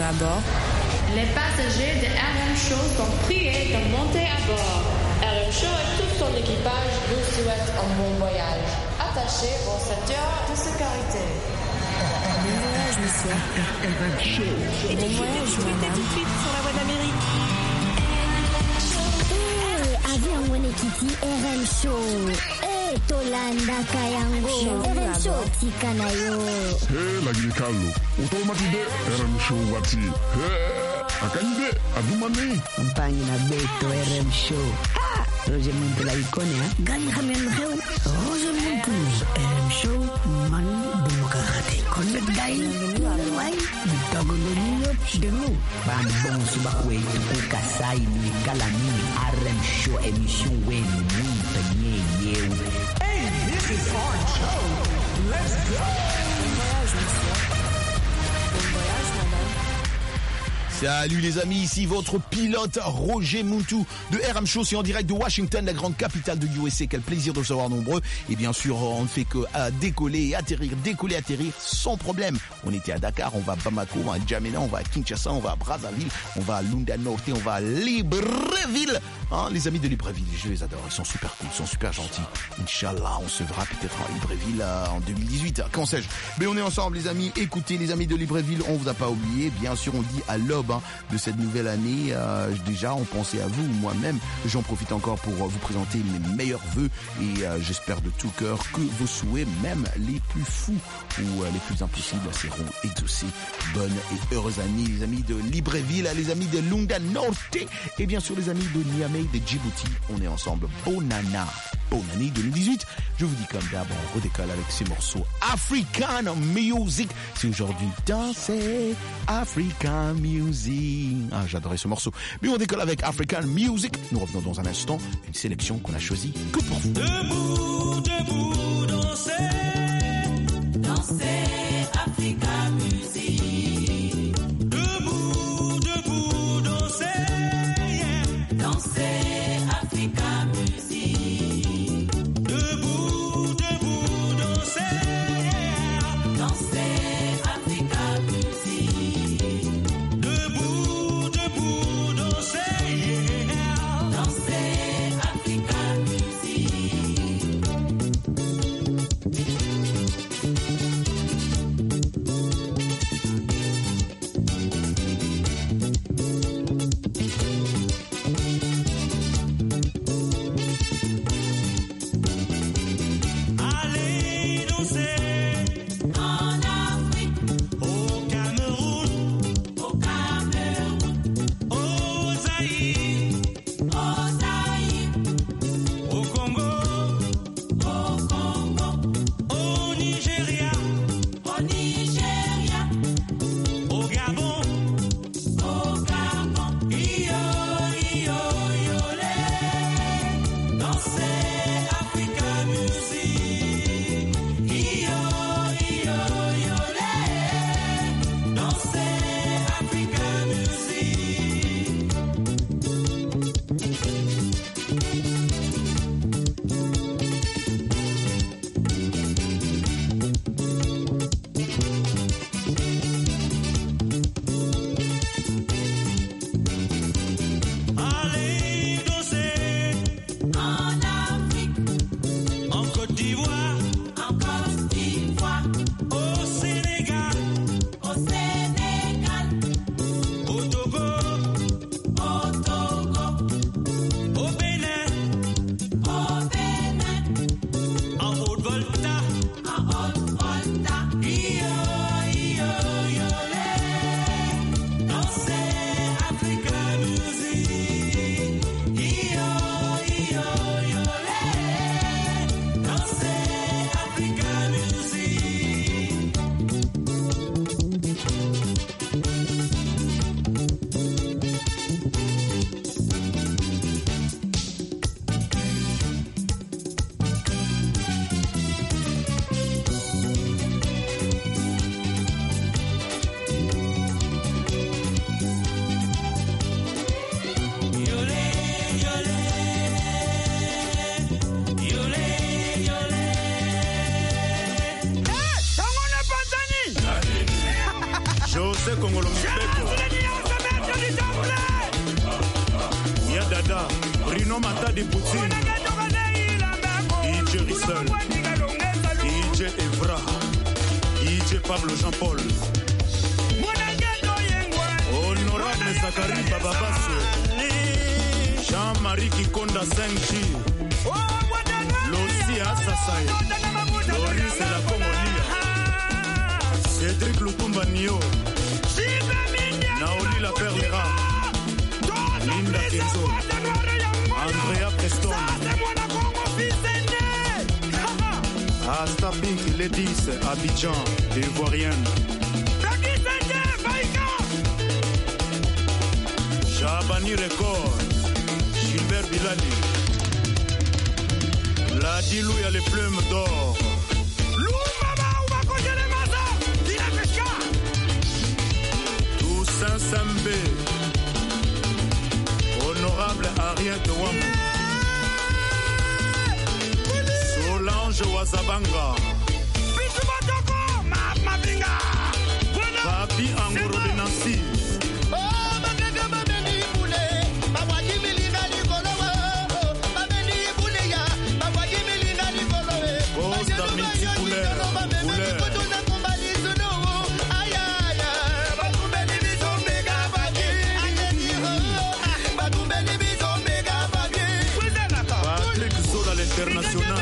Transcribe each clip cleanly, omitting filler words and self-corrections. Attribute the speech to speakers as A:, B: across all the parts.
A: à bord.
B: Les passagers de RM Show sont priés de monter à bord. RM Show et tout son équipage vous souhaitent un bon voyage. Attachez vos ceintures de sécurité.
A: Bon voyage, monsieur.
C: RM Show.
A: Et bon voyage, madame.
D: Tout de suite sur la voie d'Amérique.
E: Avion Monekiti RM Show. Tolanda Kayango. RM Show Tikanayo.
C: Lagini Carlo. Automatide RM Show wati. Akanyide adumani.
F: Mpangi na beto RM Show. Roger Muntu la ikone ha.
E: Gani khamen kheu.
F: Roger Muntu RM Show man demokrate. Konnet gai. Wai. Bitagolonyo denu. Ban bon suba kwetu kukasai ni kalani RM Show emission wenu muntu nye yeu.
G: Hey, this is our show. Let's go.
A: Bon voyage, monsieur. Bon voyage, madame.
H: Salut les amis, ici votre pilote Roger Muntu de RM Show, c'est en direct de Washington, la grande capitale de USA. Quel plaisir de le savoir nombreux. Et bien sûr, on ne fait que décoller et atterrir, sans problème. On était à Dakar, on va à Bamako, on va à N'Djamena, on va à Kinshasa, on va à Brazzaville, on va à Lunda Norte, on va à Libreville. Hein, les amis de Libreville, je les adore, ils sont super cool, ils sont super gentils. Inch'Allah, on se verra peut-être à Libreville en 2018, quand sais-je. Mais on est ensemble les amis, écoutez les amis de Libreville, on vous a pas oublié, bien sûr on dit à l'aube de cette nouvelle année, déjà on pensait à vous, moi-même, j'en profite encore pour vous présenter mes meilleurs vœux et j'espère de tout cœur que vos souhaits, même les plus fous ou les plus impossibles, seront exaucés. Bonne et heureuse année les amis de Libreville, les amis de Lunda Norte et bien sûr les amis de Niamey, de Djibouti, on est ensemble. Bonne année 2018. Je vous dis comme d'hab, on redécolle avec ces morceaux African Music. C'est aujourd'hui danser African Music. Ah, j'adorais ce morceau. Mais on décolle avec African Music. Nous revenons dans un instant. Une sélection qu'on a choisie que pour vous.
G: Debout, debout, danser. Danser African Music. Debout, debout, danser. Yeah. Danser African Music. Debout, debout, danser. Yeah. Danser African Music. Debout, debout, danser. Yeah. Danser African Music.
D: Tata de Poutine, DJ Rissel, DJ Evra, DJ Pablo Jean-Paul, Honorable Zachary Bababasso, Jean-Marie Kikonda 5G, Lossi Assassaï, Loris la Congolia, Cédric Lukumba Nio, Naoli la Perlera, Linda Kenzo, Andrea Preston, Asta Pink Ladies, Abidjan, Ivoirienne, Chabani Record, Gilbert Bilali, la Dilou y a les plumes d'or. Toussaint Sambé, Honorable Ariel Wamou, Solange Wazabanga, Papi Angoro de Nancy, Costa multicouleur, Patrick Zola l'international.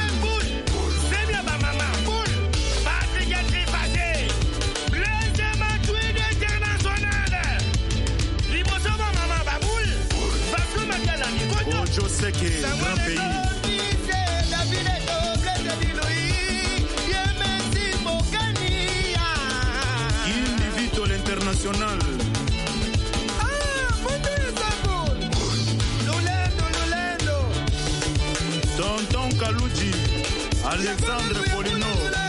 D: Ojo Seke, grand pays. Vito l'international. Tonton Kalouji, Alexandre Polino,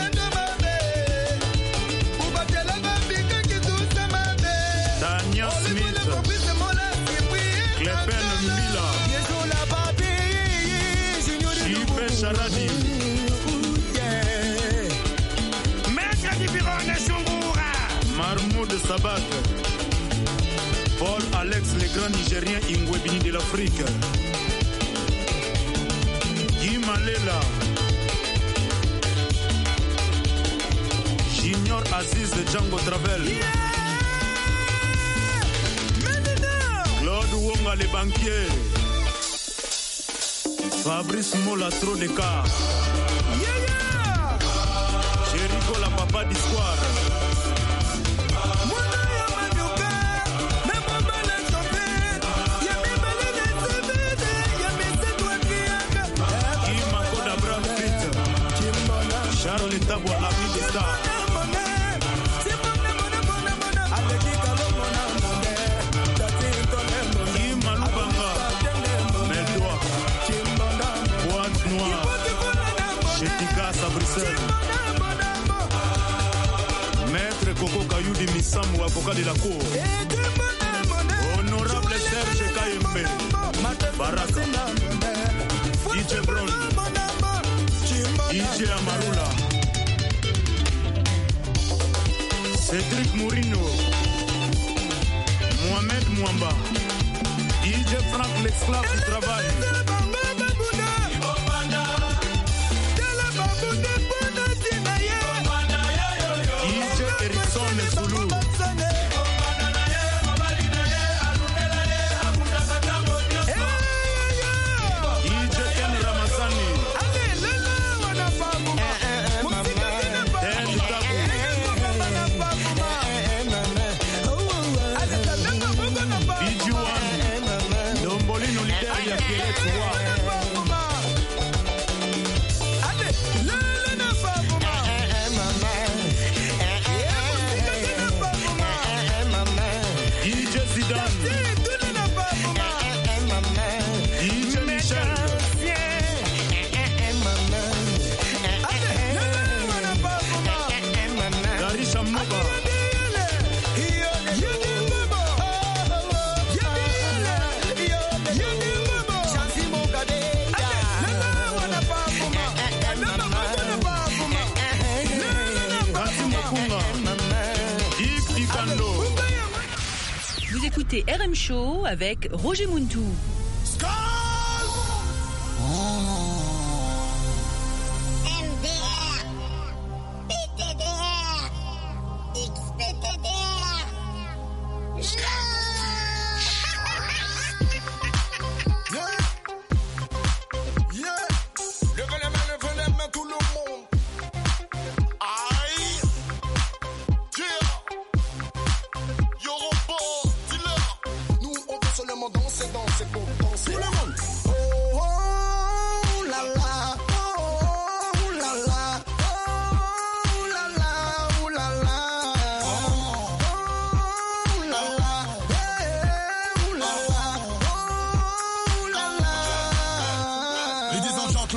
D: Tania Smith, Clepen Mbila, Chipe Charadi, Marmoud Sabat, Paul Alex, le grand Nigérien Ingwebini de l'Afrique, Guy Malela, Junior Aziz de Django Travel, Claude Wonga le banquier, Fabrice Mola trop de cas, Jericho la papa d'histoire, Charles Tabou à la vie des stars. Ima Lubanga, Meldoa, Boîte Noire, Chetika à Bruxelles. Maître Coco Kayoudi Missamou, avocat de la cour. Honorable Serge Kayembe, Baraka, DJ Brown, DJ Amarula, Cédric Mourino, Mohamed Mouamba, DJ Franck l'esclave du travail, DJ Erickson Zulu, DJ Ken Ramazani,
I: Vous écoutez RM Show avec Roger Muntou.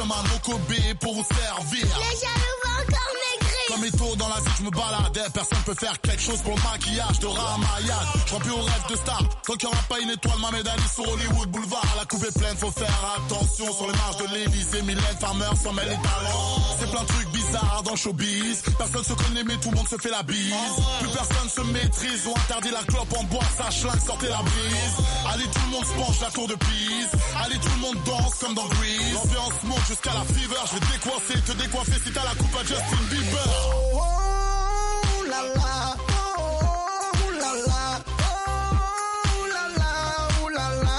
I: un Mokobé pour vous servir.
E: Les jaloux vont encore maigrir.
I: Comme Eto dans la vie, je me baladais. Personne peut faire quelque chose pour le maquillage de Ramayad. Je plus au rêve de star. Tant qu'il n'y aura pas une étoile, ma médaille sur Hollywood Boulevard. La coupe est pleine, faut faire attention. Sur les marches de l'Élysée, Mylène Farmer s'en mêle les talents. C'est plein de trucs bizarres dans le showbiz. Personne se connaît mais tout le monde se fait la bise. Plus personne se maîtrise. Ont interdit la clope en bois, ça schlingue, sortez la brise. Allez, tout le monde se penche la tour de Pise. Allez, tout le monde danse comme dans Grease. L'ambiance monte jusqu'à la fever. Je vais te décoiffer si t'as la coupe à Justin Bieber.
J: Oh, oh, la la, oh, oh, la la, oh, la la, oh, la la,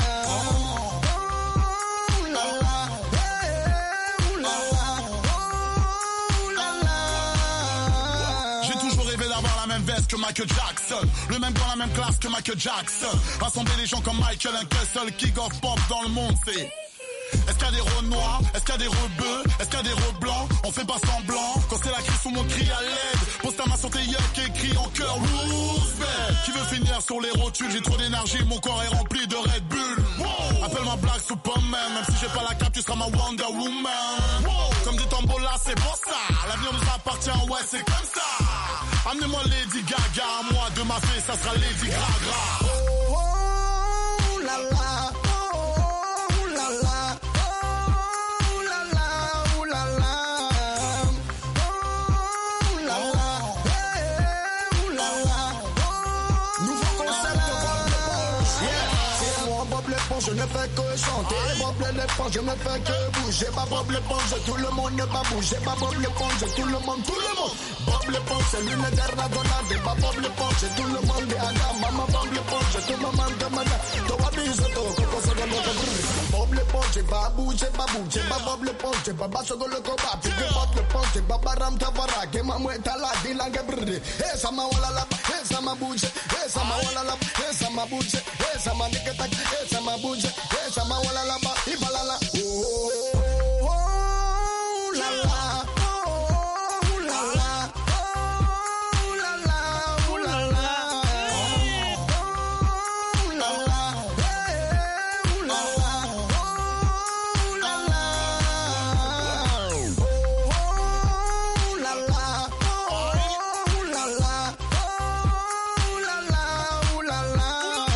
J: oh, la la, oh, la la, oh, la la.
I: J'ai toujours rêvé d'avoir la même veste que Michael Jackson, le même dans la même classe que Michael Jackson. Rassembler les gens comme Michael, un seul kick of pop dans le monde, c'est... Est-ce qu'il y a des rôles noirs? Est-ce qu'il y a des rebeux? Est-ce qu'il y a des rôles blancs? On fait pas semblant. Quand c'est la crise, tout le monde crie à l'aide. Pose ta main sur tes yucks et crie en cœur Roosevelt. Qui veut finir sur les rotules? J'ai trop d'énergie, mon corps est rempli de Red Bull. Appelle-moi Black Superman. Même si j'ai pas la cape, tu seras ma Wonder Woman. Comme dit Tombola, c'est pour ça. L'avenir nous appartient, ouais, c'est comme ça. Amenez-moi Lady Gaga, moi de ma fée, ça sera Lady Gaga.
J: Oh, oh, la la.
K: Je ne fais que chanter, Bob l'éponge, je ne fais que bouger, pas Bob l'éponge, tout le monde ne va bouger, pas Bob l'éponge, tout le monde, Bob l'éponge, c'est l'unitaire radonade, pas Bob l'éponge, tout le monde est à la maman, Bob l'éponge, tout le monde demande, toi abuse, toi, ça donne notre Bob l'éponge, va bouger, pas Bob l'éponge, pas basso le combat, puis Bob l'éponge, pas baram tavara, que ma mouette la dilangue brûlée, et ça m'a wala la, et ça m'a bougé, et ça m'a wala la, et ça m'a bougé, et ça m'a niquetac, et ça m'a bougé. Esa ma wala la ba ibala la oh la la oh la la oh la la oh la la oh la la oh la la oh la la oh la la oh la la oh la la oh la la.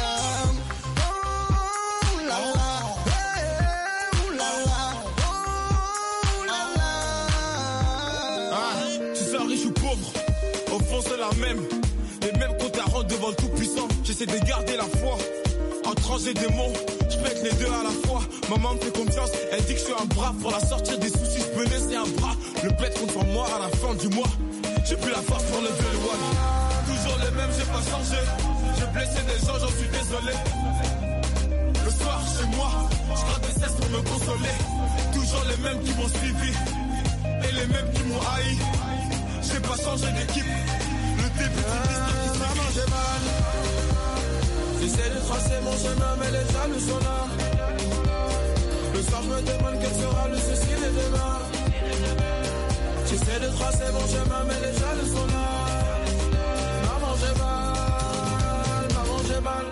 L: Et même quand t'as rendu devant le tout-puissant, j'essaie de garder la foi. Entre anges et démons, je pète les deux à la fois. Maman me fait confiance, elle dit que je suis un bras. Pour la sortir des soucis, je peux laisser un bras. Le pète contre moi à la fin du mois. J'ai plus la force pour lever le one. Toujours les mêmes, j'ai pas changé. J'ai blessé des gens, j'en suis désolé. Le soir, chez moi, je gratte des cesses pour me consoler. Toujours les mêmes qui m'ont suivi. Et les mêmes qui m'ont haï. J'ai pas changé d'équipe. Le début d'une histoire qui maman, j'ai mal. J'essaie de tracer mon chemin, mais les jaloux sont là. Le soir, je me demande quel sera le souci de demain. J'essaie de tracer mon chemin, mais les jaloux sont là. Maman, j'ai mal. Maman, j'ai mal.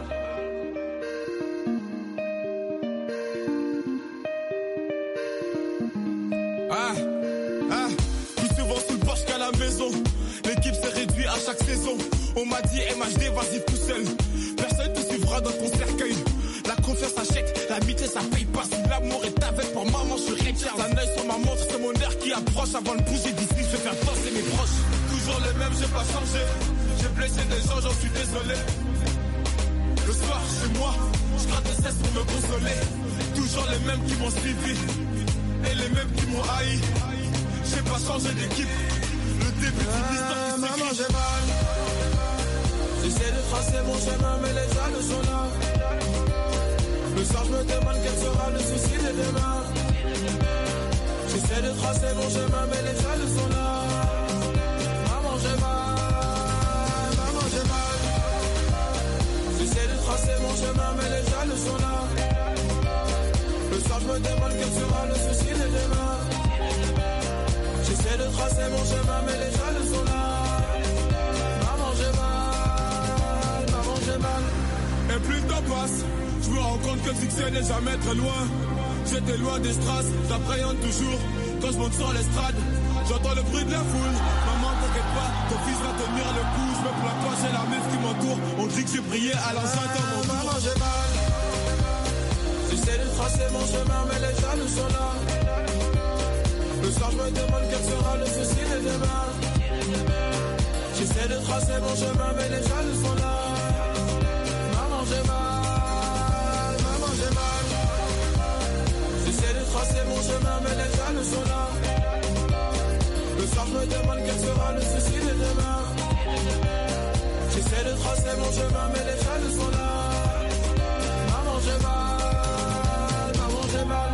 L: La maison, l'équipe s'est réduite à chaque saison. On m'a dit MHD, vas-y tout seul. Personne te suivra dans ton cercueil. La confiance achète, l'amitié ça paye pas. Si l'amour est avec pour maman, je suis Richard. Un œil sur ma montre, c'est mon air qui approche. Avant de bouger d'ici, je vais faire danser mes proches. Toujours les mêmes, j'ai pas changé. J'ai blessé des gens, j'en suis désolé. Le soir, chez moi, je gratte des cesses pour me consoler. Toujours les mêmes qui m'ont suivi. Et les mêmes qui m'ont haï. J'ai pas changé d'équipe. Le début d'une histoire qui maman, j'ai mal. J'essaie de tracer mon chemin, mais les jaloux sont là. Le soir, je me demande quel sera le souci de demain. J'essaie de tracer mon chemin, mais les jaloux sont là. Maman, j'ai mal. Maman, j'ai mal. J'essaie de tracer mon chemin, mais les jaloux sont là. Le soir, je me demande quel sera le souci de demain. J'essaie de tracer mon chemin, mais les jaloux sont là. Maman, j'ai mal. Maman, j'ai mal. Et plus le temps passe, je me rends compte que le succès n'est jamais très loin. J'étais loin des strass, j'appréhende toujours. Quand je monte sur l'estrade, j'entends le bruit de la foule. Maman, t'inquiète pas, ton fils va tenir le coup. Je me plains pas, j'ai la meuf qui m'entoure. On dit que j'ai prié à l'enceinte dans mon maman, j'ai mal. J'essaie de tracer mon chemin, mais les jaloux sont là. Le soir, je me demande quel sera le souci de demain. J'essaie de tracer mon chemin, mais les jaloux sont là. Maman, j'ai mal, maman, j'ai mal. J'essaie de tracer mon chemin, mais les jaloux sont là. Le soir, je me demande quel sera le souci de demain. J'essaie de tracer mon chemin, mais les jaloux sont là. Maman, j'ai mal, maman, j'ai mal.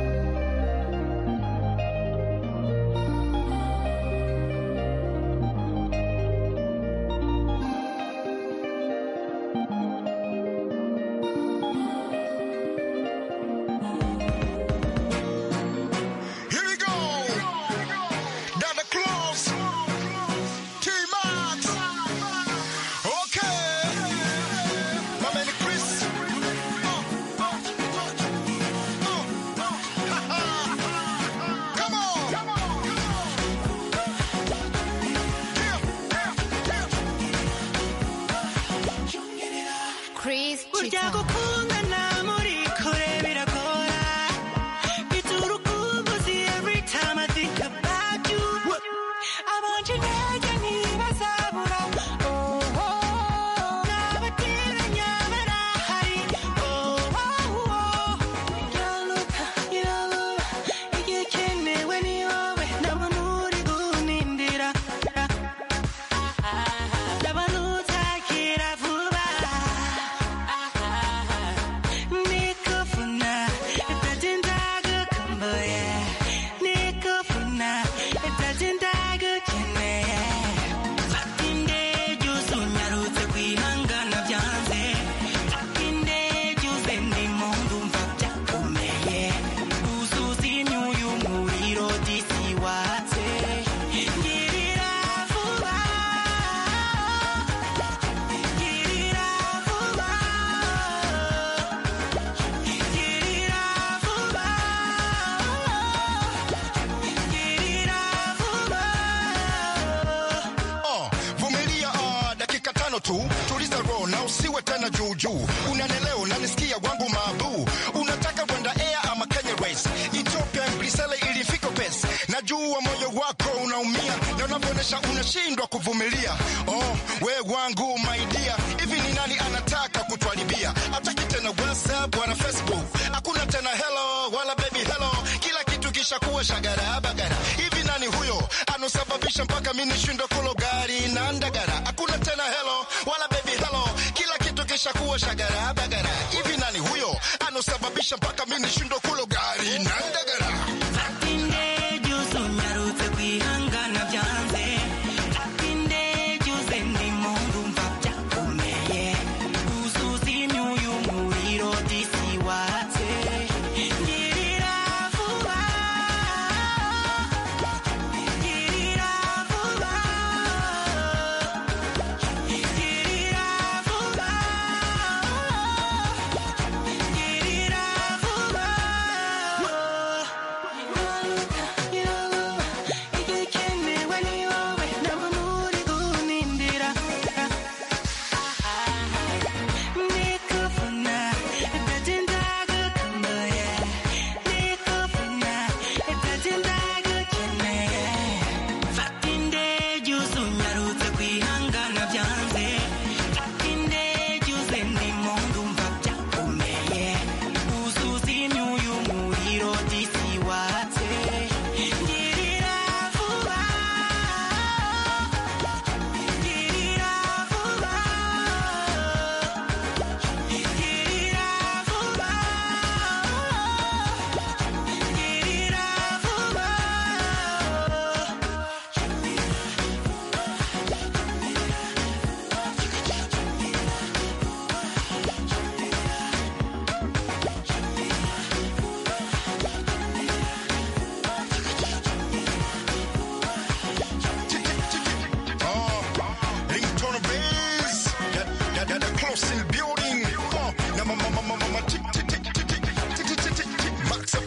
K: Tuliza roho na usiwe tena juu juu. Unanelewa, unanisikia wangu mabu. Unataka kwenda air ama Kenya race. Ethiopia Brisele ilifika pesa. Najua moyo wako unaumia na unaponesha unashindwa kuvumilia. Oh, we wangu my dear. Hivi ni nani anataka kutwalibia? Hataki tena WhatsApp wala Facebook. Hakuna tena hello wala baby hello. Kila kitu kisha kuwa shagara bagara. Hivi nani huyo anosababisha mpaka mimi nishindwe kulo gari na ndagara? Hakuna tena hello wala baby hello. Kila kitu kisha kuwa shagara bagara. Hivi nani huyo anosababisha mpaka mimi nishindwe kulo gari na ndagara?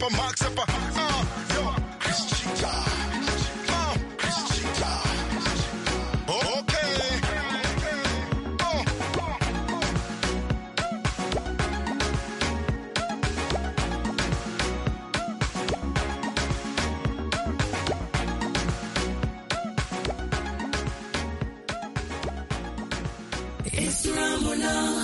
I: pas Max, c'est pas yo, Chris Chica. Chris Chica. Ok.
J: It's Ramona.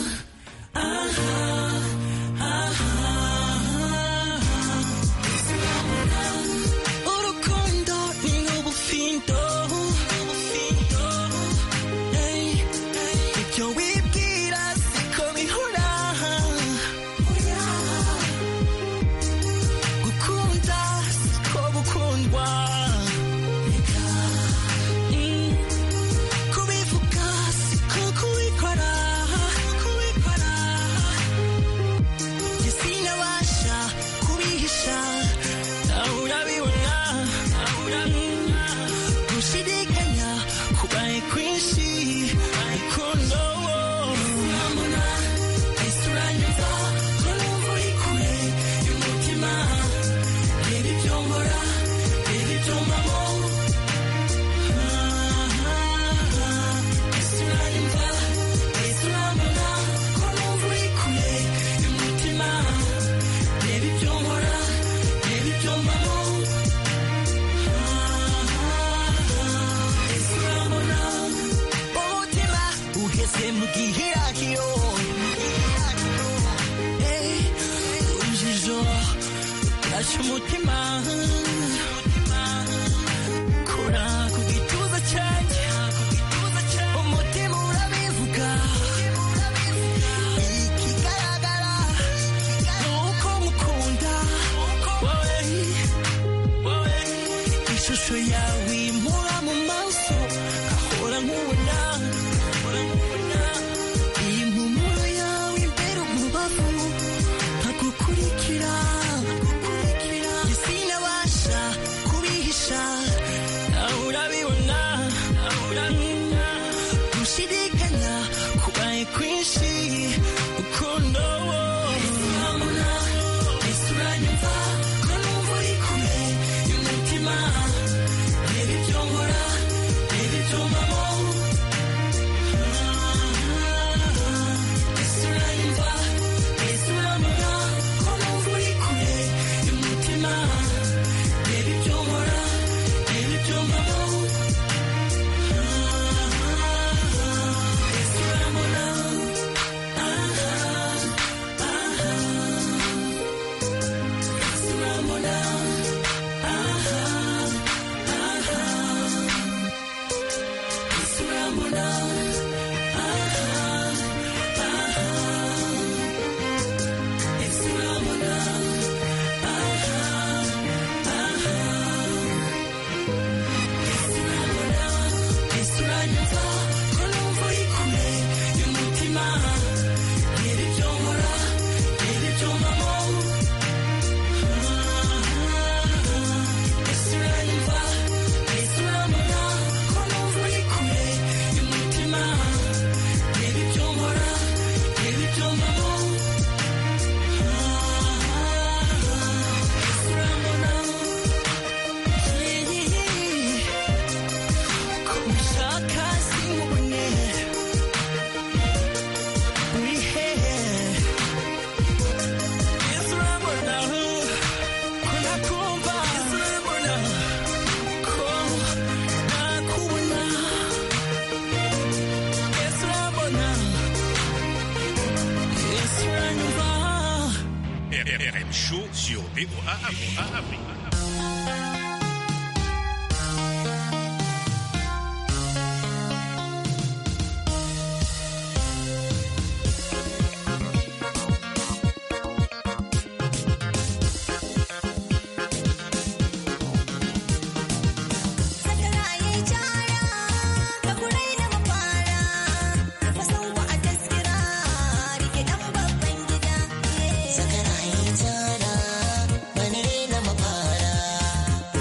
M: RM Show sur VOA Afrique.
J: Sakara yi tara, bane na mafara.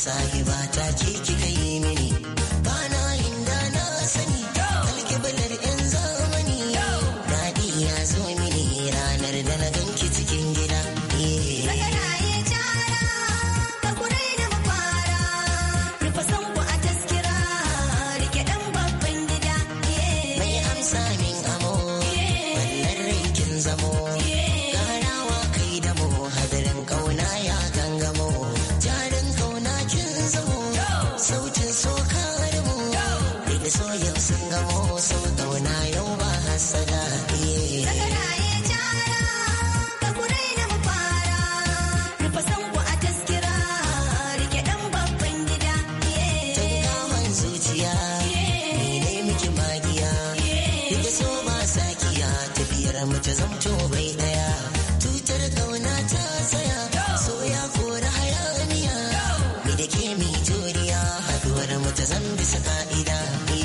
N: sahiba ta ce kika yi mini bana inda na sani alƙiblar yan zamani daɗi ya zo mini ranar da na ganki cikin gida. Mace zamto bai daya tutar kauna ta tsaya so ya kora hayaniya ni da ke mi juriya haduwar mu ta zan bisa ka'ida.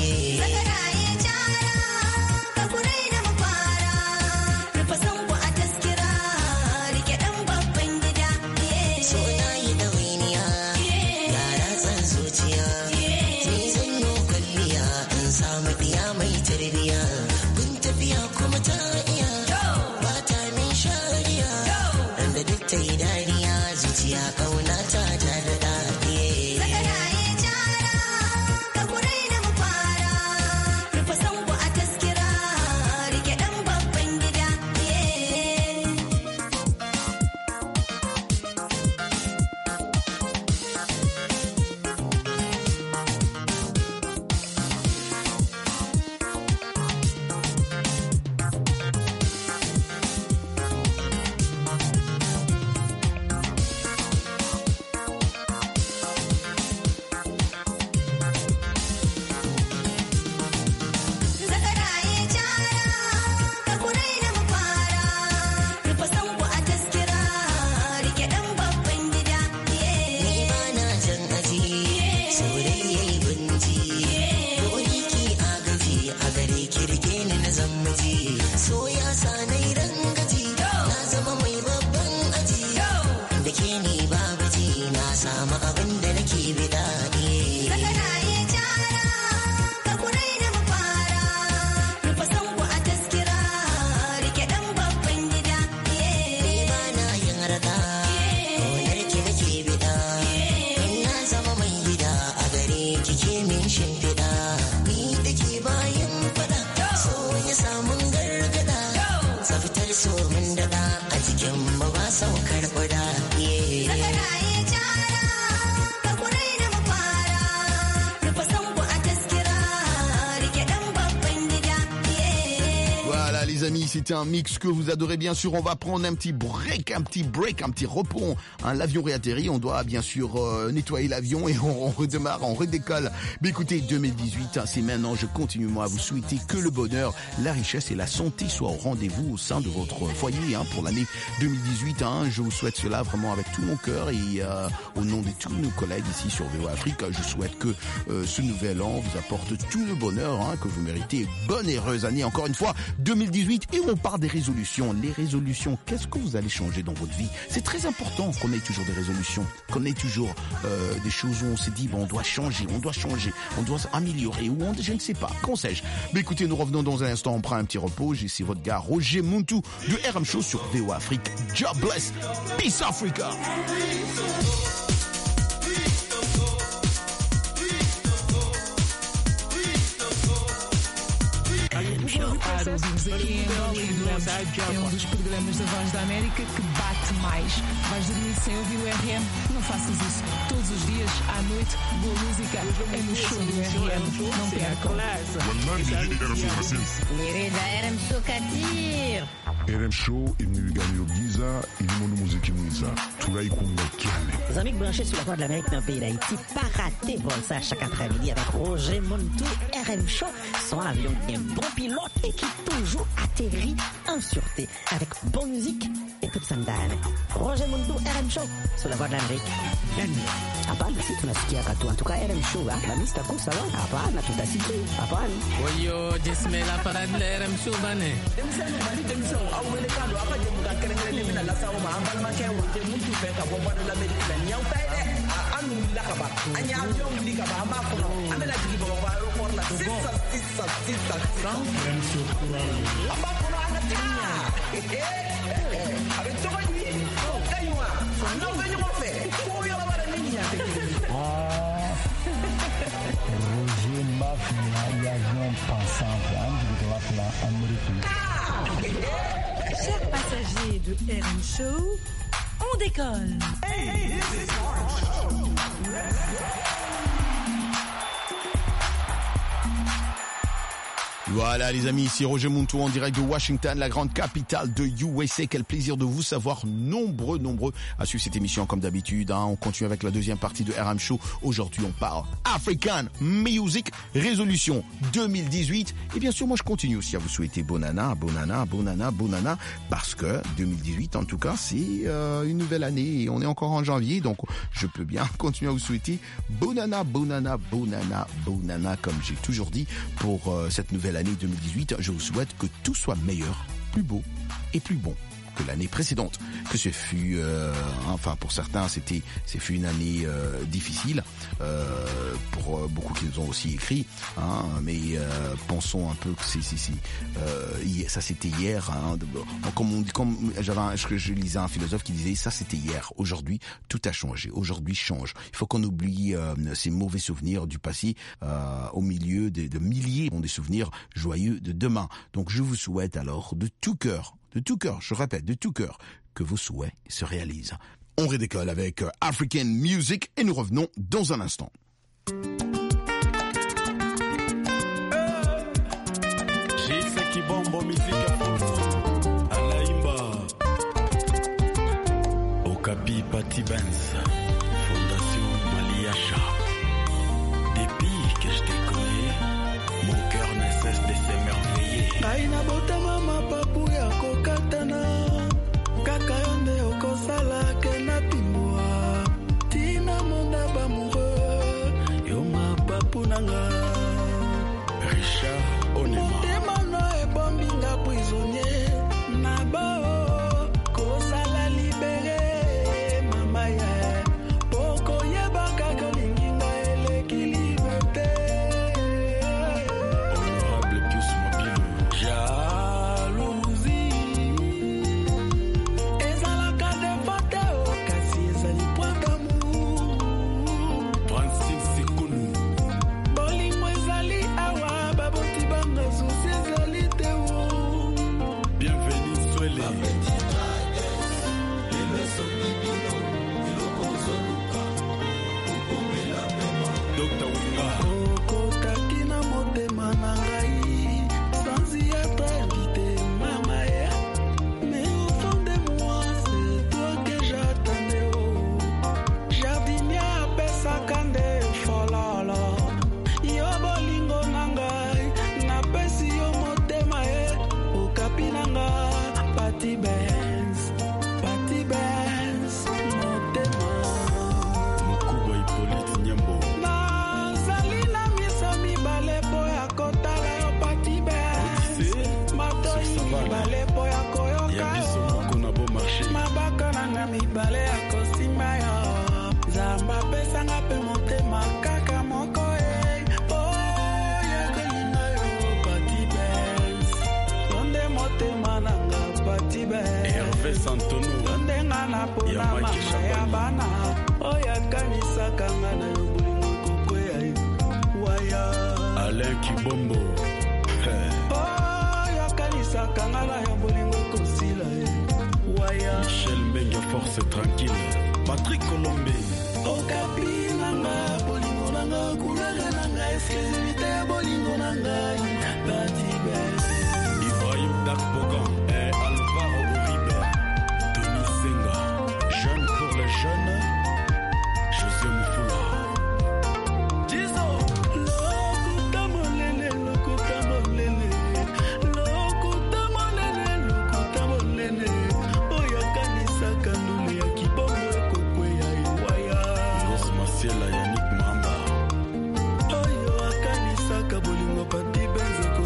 H: C'était un mix que vous adorez bien sûr. On va prendre un petit break, un petit repos. L'avion réatterrit, on doit bien sûr nettoyer l'avion et on redémarre, on redécolle. Mais écoutez, 2018, c'est maintenant. Je continue moi à vous souhaiter que le bonheur, la richesse et la santé soient au rendez-vous au sein de votre foyer pour l'année 2018. Je vous souhaite cela vraiment avec tout mon cœur et au nom de tous nos collègues ici sur VOA Afrique, je souhaite que ce nouvel an vous apporte tout le bonheur que vous méritez. Bonne et heureuse année encore une fois 2018. Et on parle des résolutions. Les résolutions, qu'est-ce que vous allez changer dans votre vie? C'est très important qu'on ait toujours des résolutions, qu'on ait toujours des choses où on s'est dit, bon, on doit changer, on doit s'améliorer, ou je ne sais pas, qu'on sais-je. Mais écoutez, nous revenons dans un instant, on prend un petit repos. J'ai ici votre gars Roger Muntu de RM Show sur VOA Afrique. God bless. Peace Africa.
O: Ouvimos aqui em Angola e lembramos, é dos programas da Voz da América que bate mais. Vais dormir sem ouvir o RM? Não faças isso. Todos os dias, à noite, boa música é no show do RM. Não percam.
P: RM Show Kadir.
C: RM Show imniganyiro byiza irimo n'umuziki mwiza turayikunga cyane.
P: Les amis branchés sur la Voix de l'Amérique dans le pays d'Haïti, pas rater ça chaque après-midi avec Roger Muntu. RM Show, son avion qui est un bon pilote et qui toujours atterrit en sûreté avec bonne musique et toute sa ndani. Roger Muntu, RM Show sur la Voix de l'Amérique. Hapana, si tunasikia katu antuka RM Show la mista kusa wa hapana tutasikia hapana.
Q: Oyo jesmela para RM Show bane.
G: Awele kando akaje muka kerengere mina la sawo ma ambala ma kewo te muntu peka bomba de la Amérique la nyau taide anu lakaba anya avion likaba amakono amela jibo ba aéroport la sisa amakono anata avec toi lui kaywa non venir en fait pour y avoir la ligne
R: Roger Mbaf y avion pensant
S: Chers passagers de RM Show, on décolle.
G: Hey, this is RM Show. Let's go.
H: Voilà les amis, ici Roger Muntu en direct de Washington, la grande capitale de USA. Quel plaisir de vous savoir nombreux à suivre cette émission comme d'habitude. On continue avec la deuxième partie de RM Show. Aujourd'hui on parle African Music Résolution 2018. Et bien sûr moi je continue aussi à vous souhaiter bonne année, parce que 2018 en tout cas c'est une nouvelle année et on est encore en janvier. Donc je peux bien continuer à vous souhaiter bonne année comme j'ai toujours dit pour cette nouvelle année 2018, je vous souhaite que tout soit meilleur, plus beau et plus bon que l'année précédente. Que ce fut, enfin pour certains, c'est fut une année difficile pour beaucoup qui nous ont aussi écrit. Mais pensons un peu que ça c'était hier. Je lisais un philosophe qui disait ça c'était hier. Aujourd'hui tout a changé. Aujourd'hui change. Il faut qu'on oublie ces mauvais souvenirs du passé au milieu de milliers de souvenirs joyeux de demain. Donc je vous souhaite alors de tout cœur, je répète, de tout cœur, que vos souhaits se réalisent. On redécolle avec African Music et nous revenons dans un instant.
D: Okapi Pati Benz, Fondation Maliacha. Depuis que je t'ai connu, mon cœur ne cesse de s'émerveiller.
J: Aina bota mama papu ya kokatana kaka yonde okosala ke na pimwa tina monda bamoureux yo ma papu nanga
D: Richard Onema
J: temano ebombi nga prisonnier na bao kosala libéré mama ya poko yeba kaka linginga eleki liberté
D: honorable Pius Mobile Alain Kibombo Michel Mbenga Force Tranquille Patrick Colombe
J: Okapi nanga bolingo nanga couleur nanga exclusivité bolingo nanga Pati Benz
D: Ibrahim Dakbogan et Alvaro Uribe Denis Senga Jeune pour les jeunes José Moufoula
J: Yannick Mamba Oyo akanisaka bolingo Pati Benz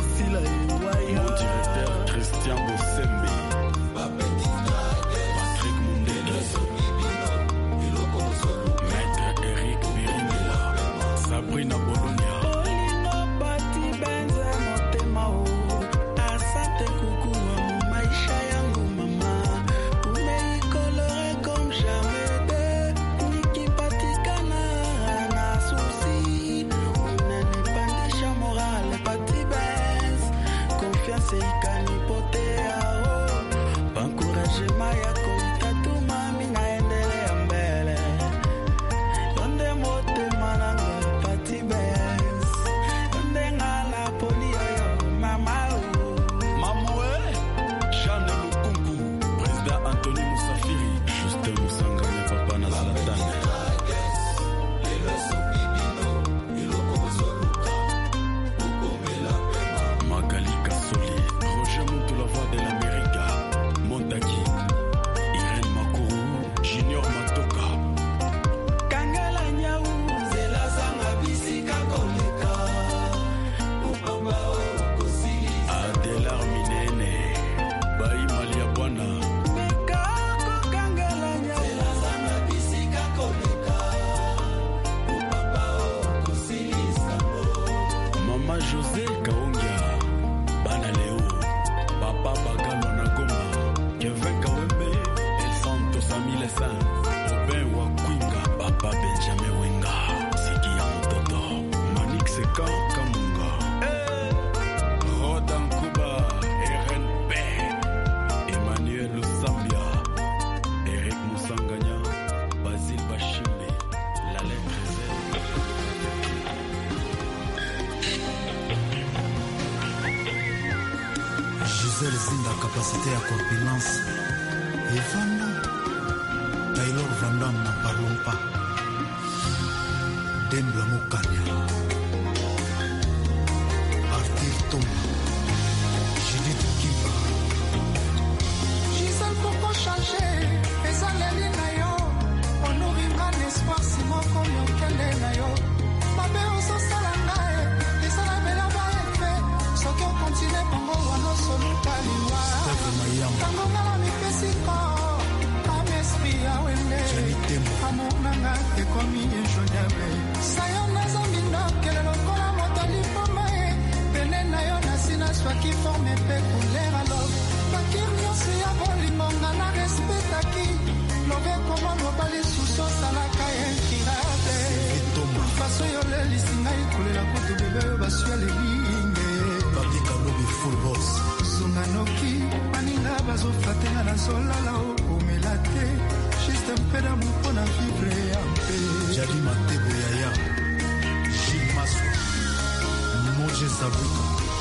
T: Zinda capacité à corpulence. Et Vanda, Taylor Vandam n'en parlons pas. Dembla Moukania, Arthur Tomba, Judith Kiba.
U: Gisèle, pourquoi changer? Et ça, les nayo. On nourrira l'espoir si moi comme yon kende nayo. Ma belle, on s'en salangae. Et ça, la belle, va être fait. Ce qu'on continue, Pongo, Wano, Solu, Taliwa. Tango, Mala, mi pesiko. Amespi, Awele. Amonanga, te komi, Jonyame. Sayona, Zambino, Kele, Lokola, Motali, Pomae. Pene, nayo, Nasina, soit qui forme, Pe, Kouler, alors. Bakir, Nyonsi, Abolimonga, na respectaki. Lobe, Komo, Mobali, Sousso, Salaka, Enkirate. Faso, Yole, Lisinga, Ikule, la Koto, Bebe, Basua, Lelinge.
T: Papi, Kalobi, full boss.
U: Zunganoki, Maninga, Bazo, Flatena, la Solala, Omelate. Juste un peu d'amour pour la vivre en paix.
T: Jadi Matebo Yaya, Gilles Masso, Moje Zabuka,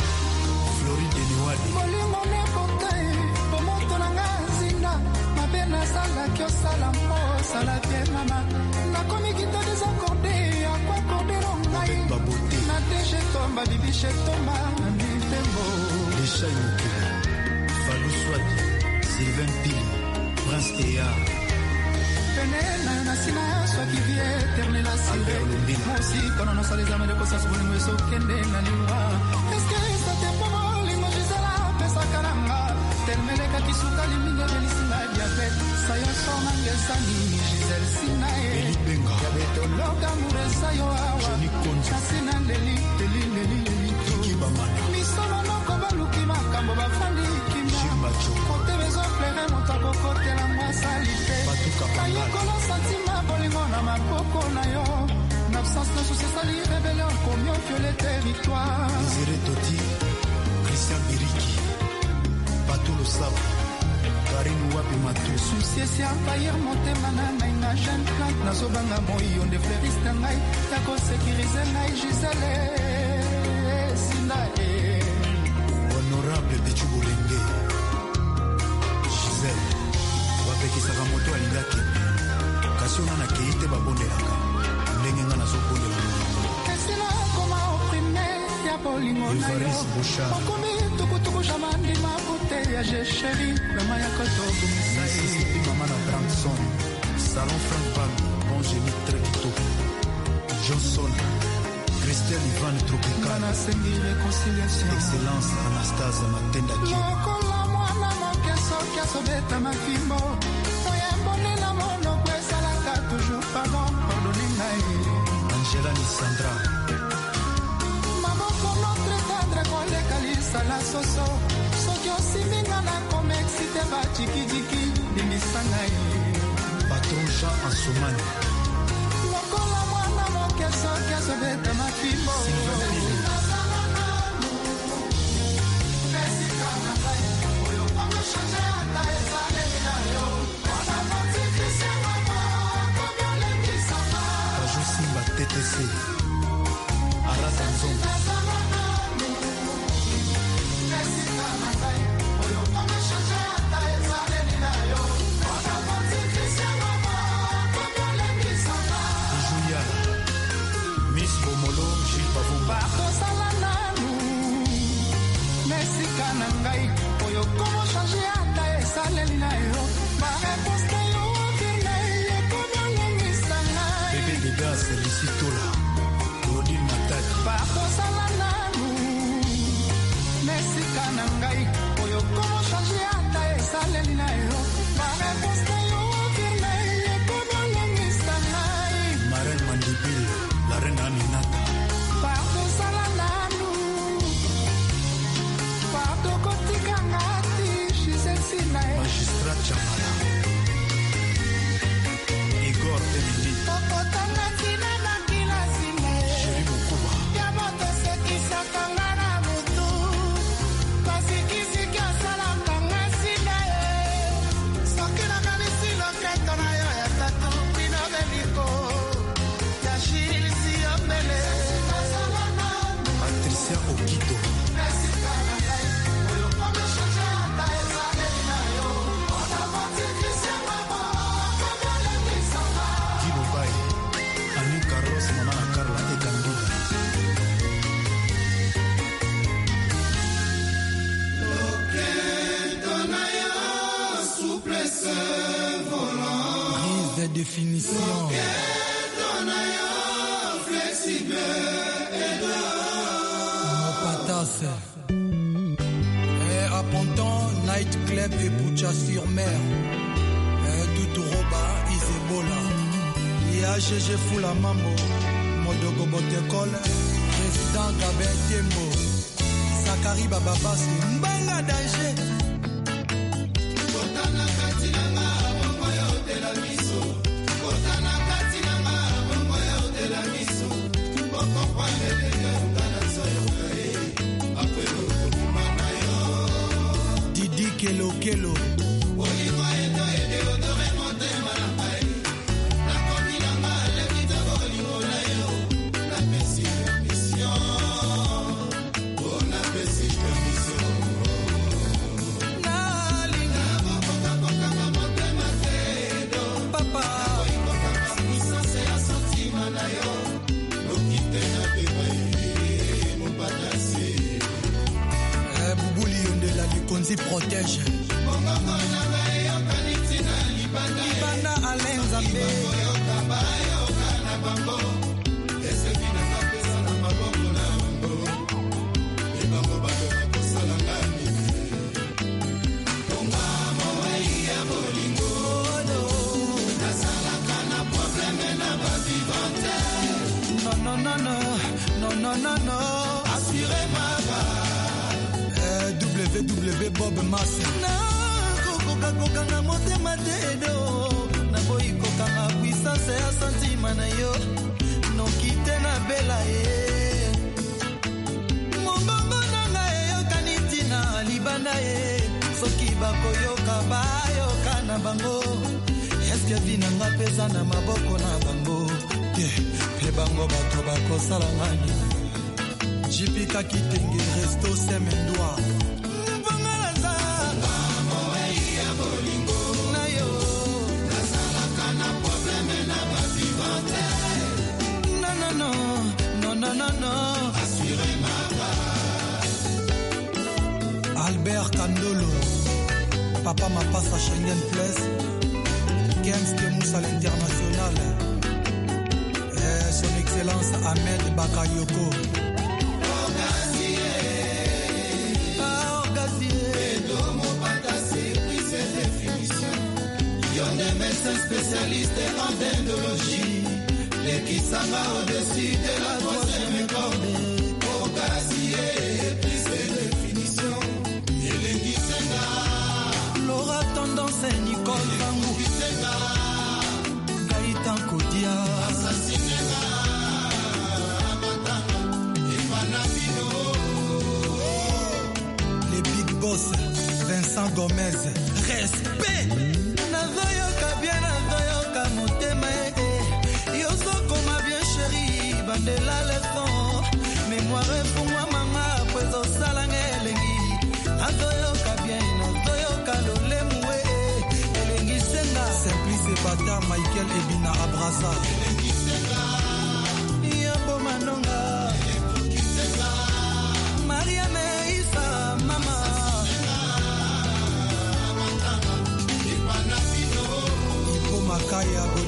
T: Floride Niwadi.
U: Molingo ne bokai, pomoto na ngazina. Mabena sala kyo sala mo, sala te mama. Na komi kita désaccordé, à quoi accorder l'ongai. Na déje tomba, bibi chez Thomas, nani tembo.
T: Desha Yuki, Fallou Swadi, Sylvain Pili, Prince Ea.
U: Penena, nasina, soit qui vient éternel la siré. Moi aussi, quand on a salé les amis de Kossas, vous ne me saukende na liwa. Est-ce que ça te peut limo Gisela, pesa karanga. Telmele kakisuka liminga belisina diabète. Sayo sona ngesani, Giselle Sinae. Diabète loka muresa yo awa. Nasina leli, leli, leli, leli. Misono no koba luki makambo bafandi kimba. Kote bezo plere motako kote la masalite. Kayekolo santima bolingo na mapoko na yo. N'absence de soucis sali rébellion comme yo que le territoire.
T: Désiré Toti, Christian Biriki, Patou le Sable, Karine Wapi Matou.
U: Soucis si empire monte manana ina jeune plante. Nazobanga moi on de fleuriste ngai. Yako sécuriser ngai Gisele. Sindae.
T: Honorable Bichubulenge, Gisèle, wapekisaka moto alingaki. Kasi ona na keite babondelaka. Ndenge nga nazobondelaka.
U: Esila koma oprime ya bolingo na yo. Okomi tukutuku jamandi makote ya jesheri. Mama ya kotobu misae.
T: Sisi mama na Branson, Salon Frank Bam, Bon Génie Trekito, Johnson, Christelle Ivan Tropical,
U: réconciliation.
T: Excellence Anastasia Matenda Dieu.
U: Mokola mwana mokeso kiaso beta makimbo. Oyembone na mono kwesalaka toujours pardon, pardonne ngai.
T: Angela Nisandra.
U: Maboko notre tendre koleka lisala soso. Soki osiminga na komexite ba chikijiki limbisa ngai.
T: Patron Jean Ansomani.
U: Mokola mwana mokeso kiaso beta makimbo.
T: Sylvain Pili.
U: esika na ngai oyo komo change ata esaleli na yo bareponse na yo virne ekomolongisa ngai
T: bebe dega selisitola Claudine Matati
U: bakosala nanu nesika na ngai oyo komo change ata esaleli na yo bareponse na yo virne ekomolongisa ngai
T: Marine Mandibile la reine Aminata
U: bakosala nanu bakotika ngati Giselle na
T: magistrat Chamala Igor Emily
U: kokotanga tina makila sine
T: Chéri Mokuba
U: ya moto sekisaka nga na mutu basikisiki asalaka nga sina ye soki nakanisi loketo na yo ya tatu bino beliko ya shilisi yo mbele
T: Patricia Okito
U: esika na ngai oyo omeshange ata ezaleli na yo otamotikisi mabo kamolemisanga
T: Kino Bay Annie Carlos Mama na Carla Ekangida Prise de définition Mopatas à Ponton, Night Club et Boucha sur mer Tuturoba, Isebola IAGG Fula Mambo Modogo Botekol Président Gabin Tembo Sakari Bababasi Mbanga Danger Didi Kelo Kelo Boubouli Yondela Likonzi protège Libana Alain Zambé Non, assurément WW Bob Mass kokokanga motema dedo naboyi kokanga puissance ya santima na yo noki te na bela ye mombongo nanga eyokani ntina libanda ye soki bakoyoka bayoka na bango eske vi nanga peza na maboko na bango te mpe bango bato bakosala ngani jipika kitenge resto semendwa non, assurément. Albert Kandolo, Papa Mapas à Schengen Place, Games de Moussa à l'international, son excellence Ahmed Bakayoko.
U: Des médecins spécialistes en dendrologie, les qui s'en va au-dessus de la troisième corde. Pour gazier, prise de définition, et les Gisenga. Laura Tendance, Nicole Bangou, Gaïtan Kodia, Assassinega, Amatanga, et Panabino.
T: Les Big Boss, Vincent Gomez, respect.
U: Nazoyoka bien, nazoyoka motema yozokoma bien chéri bandela leson mémoire pour moi mama pues osalanga elengi nazoyoka bien nazoyoka lolemu elengi senga
T: Simplice Bata Michael Ebina Abrasa
U: elengi senga yabo manonga Maria Meisa mama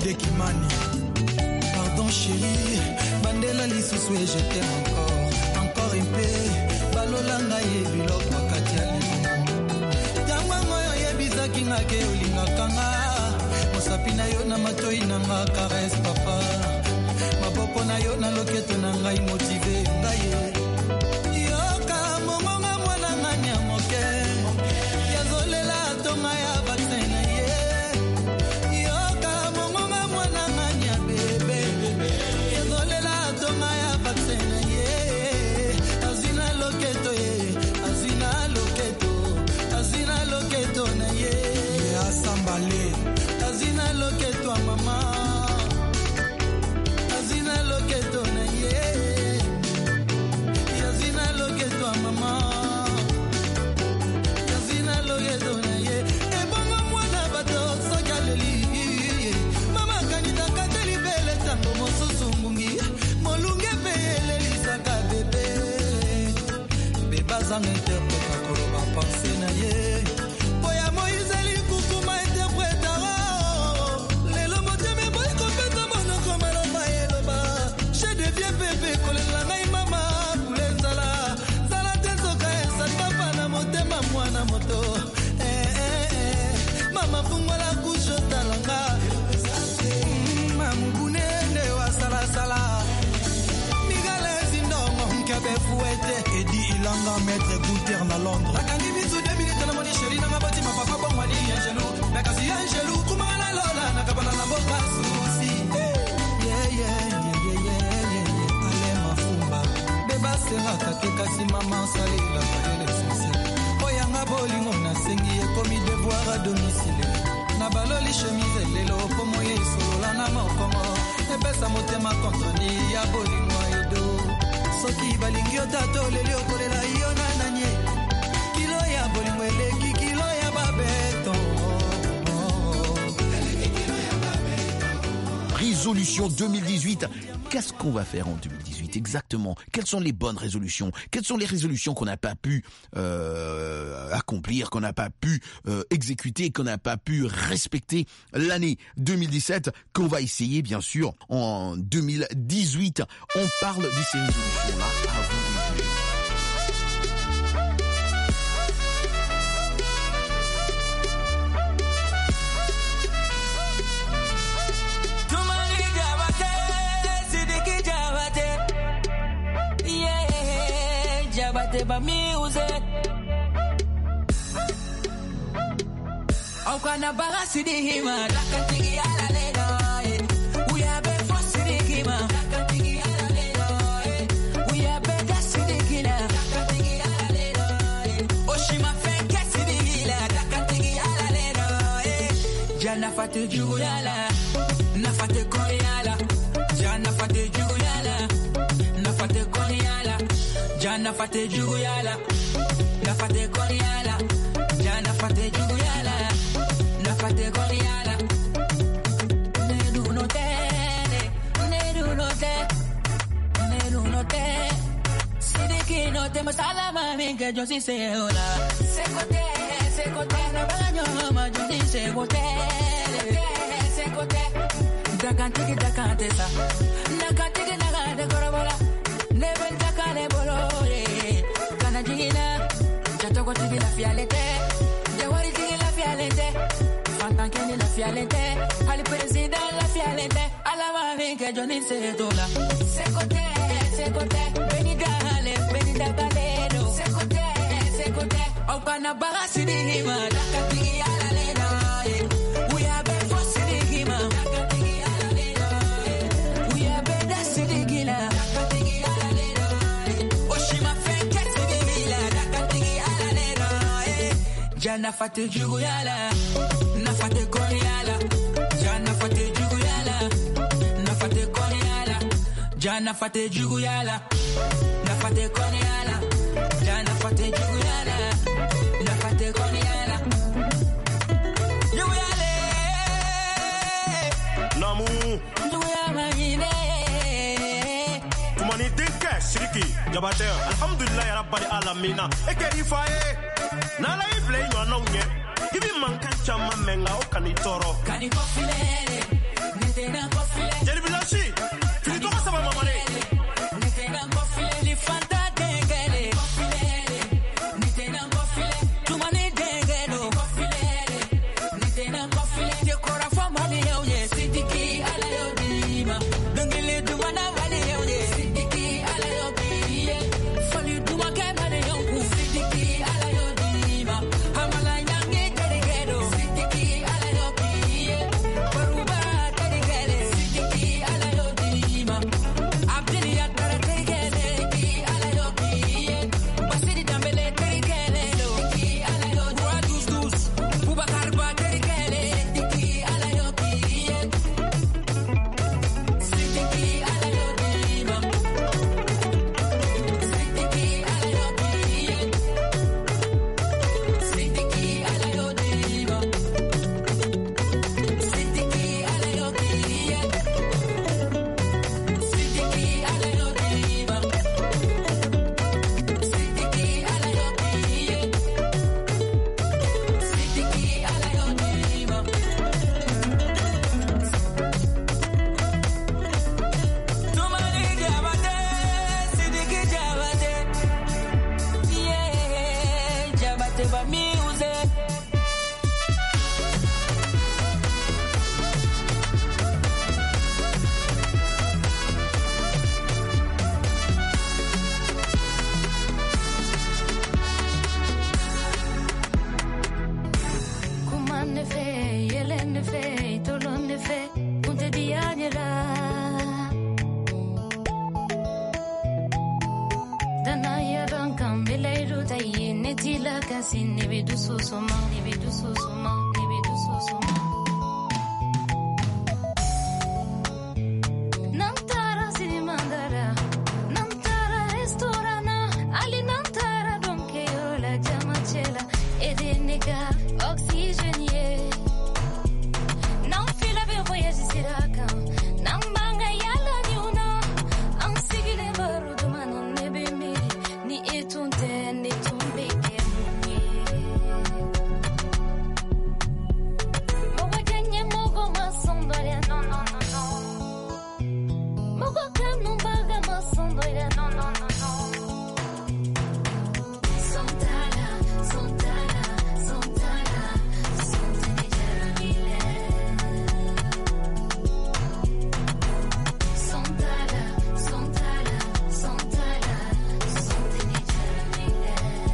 T: Dédé Kimani. Pardon chérie, Bandela lisusu et je t'aime encore un peu. Balolanga ye biloko katia limu. Yangwa moyo ye bizaki ngake olinga kanga. Mosapina yo na matoi na nga caresse papa. Maboko na yo na loketo na ngai motive ngai. Azina loketo a mama. Azina loketo na ye. Azina loketo a mama. Azina loketo na ye. E bongo mwana bato sokaleli. Mama kanita kateli bele tango mosusu ngungi. Molunge pele lisaka bebe. Beba zanga interpreta koloba pense na ye. Boya Moïse li kukuma interpretara. Lelo moteme boy kopeta mono komalo mayeloba. Je deviens bébé kolela ngai mama kulenzala. Zala tesoka esa papa na motema mwana moto. Mama fungola kusho talanga. Mamu bunene wa sala sala. Migale zindongo mkabe fouette. Edi ilanga maître goûter na Londres. Akangi bisu 2 minutes na moni chérie na mabati ma papa bon mali angelo. Na kasi angelo kuma na lola na kabana na boka susi. Ale mafumba. Beba sera kake kasi mama sali la kale susi. Oyanga bolingo na sengi e komi devoir à domicile. Na baloli chemise lelo pomo ye solola na mokomo. Ebesa motema kontoni ya bolingo edo. Soki balingi otato leli okolela iyo na nanye. Kilo ya bolingo eleki kilo ya babeto.
H: Résolution 2018. Qu'est-ce qu'on va faire en 2018 exactement? Quelles sont les bonnes résolutions? Quelles sont les résolutions qu'on n'a pas pu accomplir, qu'on n'a pas pu exécuter, qu'on n'a pas pu respecter l'année 2017, qu'on va essayer bien sûr en 2018. On parle de ces résolutions-là. À vous de juger.
B: Ba music au kana bagasi di hima dakatigi ala leno we have been forced di hima dakatigi ala leno we have been gasi di kila dakatigi ala leno oshima fekesi di hila dakatigi ala leno jana fate jugula na fate koyala jana fate jugula na fate koyala jana fate juguyala na fate koriala jana fate juguyala na fate koriala nedu no te sidiki no te masalama minga yo si se hola sekote na banyo ma yo si sekote dakante sa nakante na korobola never takane bolore kana jina jatoko tibi la fialete jawari tibi la fialete fantankeni la fialete ali president la fialete ala mami que yo ni se dola sekote benida galero sekote au kana bagasi di hima dakati ala lena we have been forced di hima dakati ala lena we have been dasi di gila jana fate juguyala na fate koriala jana fate juguyala na fate koriala jana fate juguyala na fate koriala jana fate juguyala na fate koriala juguyale
V: namu
B: juguyama ine
V: kumani dinke shiriki jabate alhamdulillah ya rabbil alamin ekeri faye na la ible no no nye ibi manka chama menga o kanitoro
B: kaniko filele nete
A: sin ne be du so so man ne be du so so man ne be du so so man nantara sini mandara nantara restorana ali nantara donke yola jamachela edenega oxygenie non fila be voyage siraka nambanga yala niuna ansigile baru dumano nebe mi ni etunte ni tumbe kemwe mogo janye mogo masondoria no no no no mogo kanu baga masondoria no no no no sontala sontala sontala sontene jaramile sontala sontala sontala sontene jaramile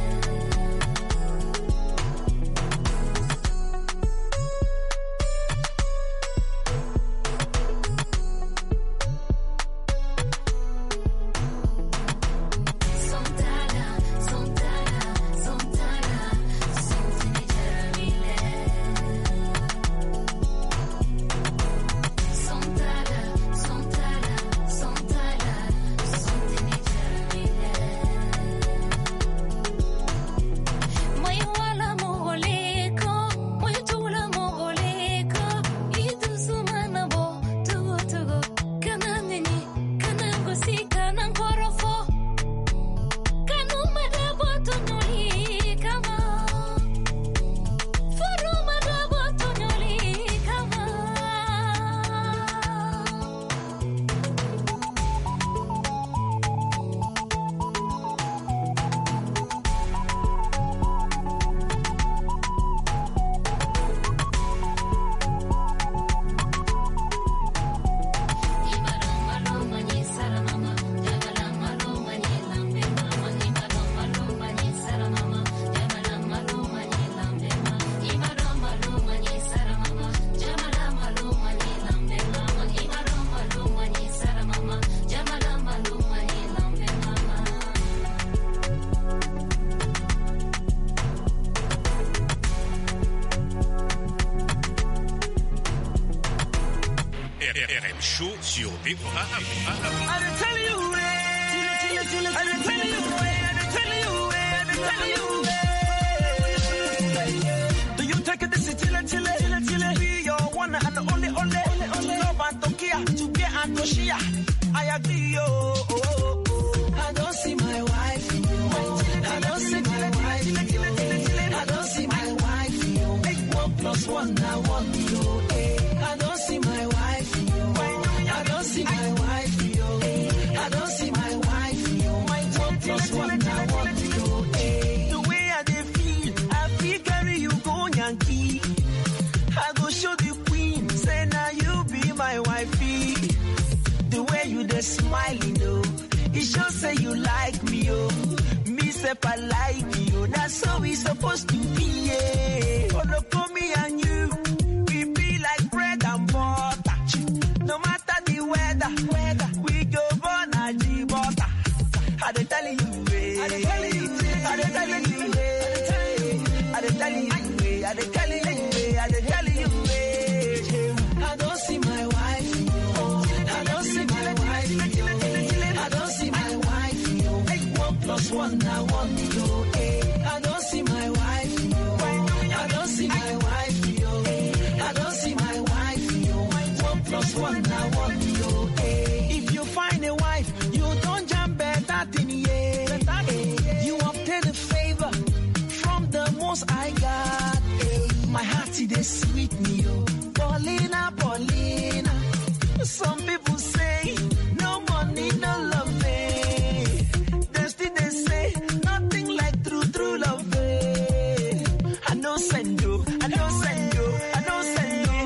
A: sontala sontala sontala sontene jaramile sontala sontala sontala sontene jaramile moy wala mogoleko moy tula mogoleko itu sumana bo tugo tugo kananeni kanango si kanangorofo kanuma dabo tonoli kama foruma dabo tonoli kama
M: RM Show sur VOA.
T: Do you take this chile? Be your one and only. Love and Tokia, to be and Toshia. I agree, I don't see my wife. I don't see my wife. I don't see my wife. 1+1, I want you. I don't see my wife. I don't see my wife. I don't see my wife. 1+1, I want you. The way I dey feel, I feel carry you go Yankee. I go show the queen, say now you be my wifey. The way you dey smiling, it shows say you like me, Me say I like you, that's how we supposed to be, yeah. Oh, look for me and you, we be like bread and butter. No matter the weather, we go born a G-butter. I dey tell you, I dey tell you, I dey tell you, I dey tell you, I dey tell you, I dey tell you, I don't see my wife, I don't see my wife, I don't see my wife, 1+1, I want you, I don't see my wife, I don't see my wife, I don't see my wife, 1+1, I want you, if you find a wife, you don't jump better than you obtain a favor from the most I got. My heart they sweet me, Paulina, Paulina. Some people say no money, no love. They still they say nothing like true love. I know send you, I know send you, I know send you.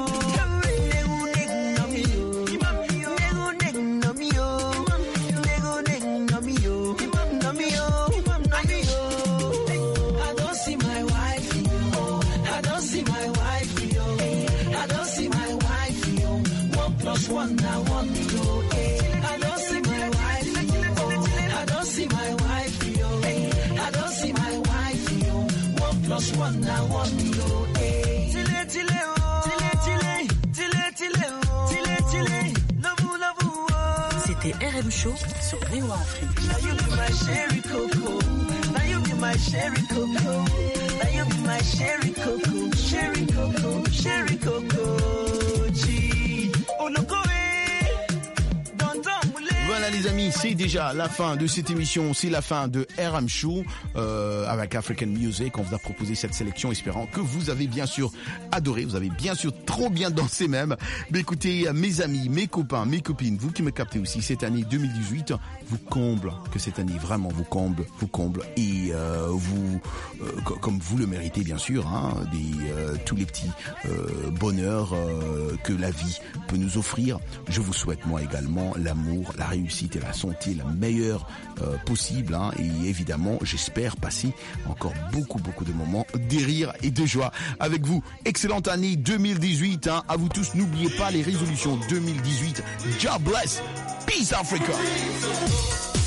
T: I don't see my wife, I don't see my wife, I don't see my wife, 1+1, I want you.
B: 1+1 na 1 yo. Tile tile oh, tile tile oh, tile love oh.
S: C'était RM Show sur VOA Afrique.
B: Now you be my cherry cocoa. Now you be my cherry cocoa. Now you be my cherry cocoa. Cherry cocoa, cherry cocoa. G. Oh no go.
H: Voilà les amis, c'est déjà la fin de cette émission, c'est la fin de RM Show avec African Music. On vous a proposé cette sélection espérant que vous avez bien sûr adoré, vous avez bien sûr trop bien dansé même. Mais écoutez mes amis, mes copains, mes copines, vous qui me captez aussi, cette année 2018 vous comble, que cette année vraiment vous comble et vous, comme vous le méritez bien sûr, hein, tous les petits bonheurs que la vie peut nous offrir. Je vous souhaite moi également l'amour, la réussite et la santé la meilleure possible, hein, et évidemment j'espère passer encore beaucoup de moments de rire et de joie avec vous. Excellente année 2018, hein, à vous tous. N'oubliez pas les résolutions 2018. God bless, peace Africa.